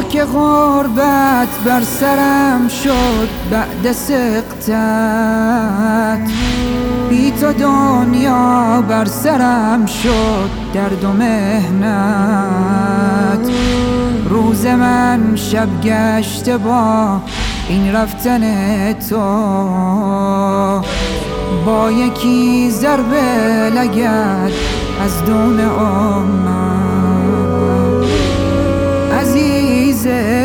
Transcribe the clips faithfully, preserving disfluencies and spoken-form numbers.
که غربت بر سرم شد بعد سقطت، بی تو دنیا بر سرم شد درد و مهنت. روز من شب گشته با این رفتن تو، با یکی ضربه لگد از دون امم. عزیز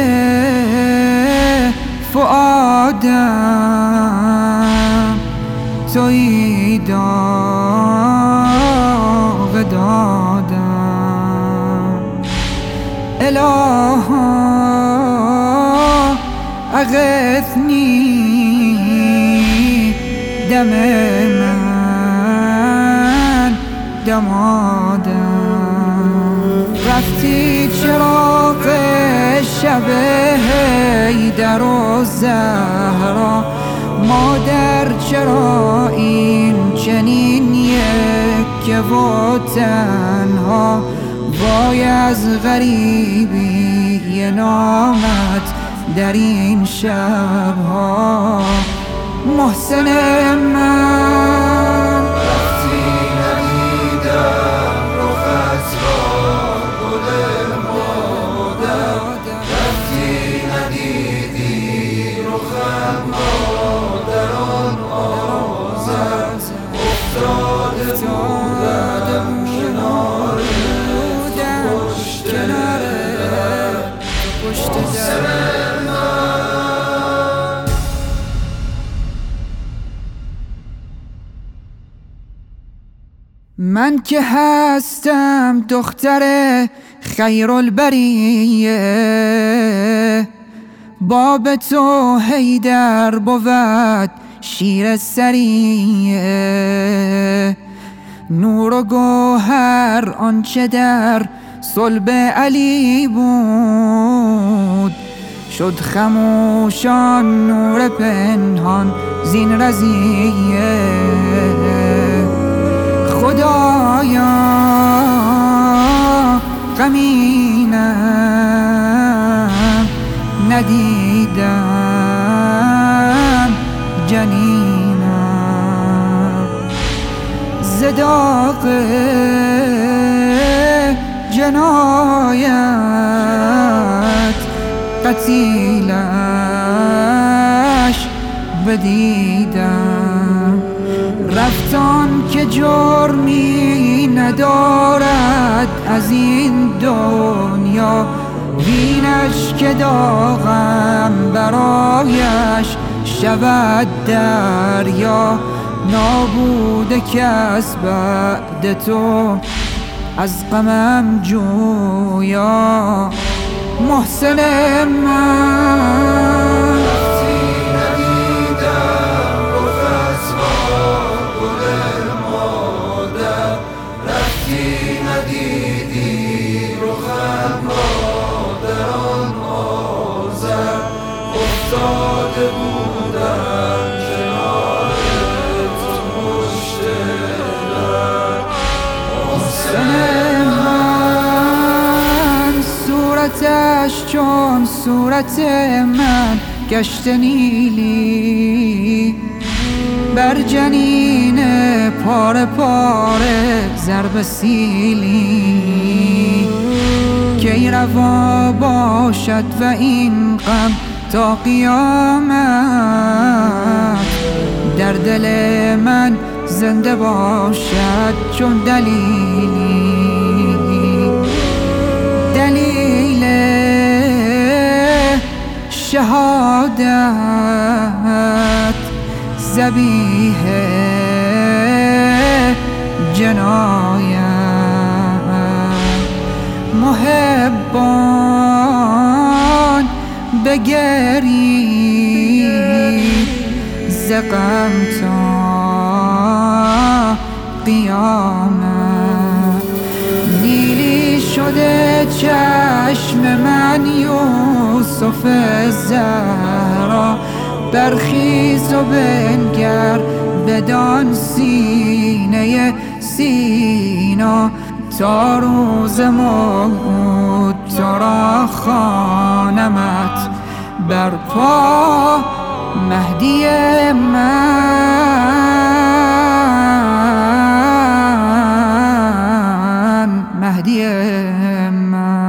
فؤادم تویی داغ دادم، الها اغثنی دم من دمادم. رفتی چراغ شب حیدر و زهرا، مادر چرا این چنین یکه و تنها؟ وای از غریبی نامت در این شبها. محسن من رفتی ندیدم رخت را گل مادر، رفتی ندیدی رخم را در آن آذر. افتاده بودم کنار پشت محسن من که هستم دختر خیرالبریه، باب تو حیدر بود شیر سریه. نور و گوهر آنچه در صلب علی بود، شد خموشان نور پنهان زین رضیه. خدایا غمینم ندیدم جنینم، ز داغ جنایت قتیلش بدیدم. رفتان که جرمی ندارد از این دنیا، وینش که داغم برایش شود دریا. نابوده کس بعد تو از غمم جویا. محسن من افتاده بودم کنارت پشت در. محسن من صورتش چون صورت من گشت نیلی، بر جنین پاره پاره ضرب سیلی. کی روا باشد و این غم تا قیامت، در دل من زنده باشد چون دلیلی. دلیل شهادت ذبیح جنایت. محبان بگرید ز غم تا قیامت. نیلی شده چشم من یوسف زهرا، برخیز و بنگر بدان سینه سینا. تا روز موت تو جا را خوانمت برپا مهدی من، مهدی من.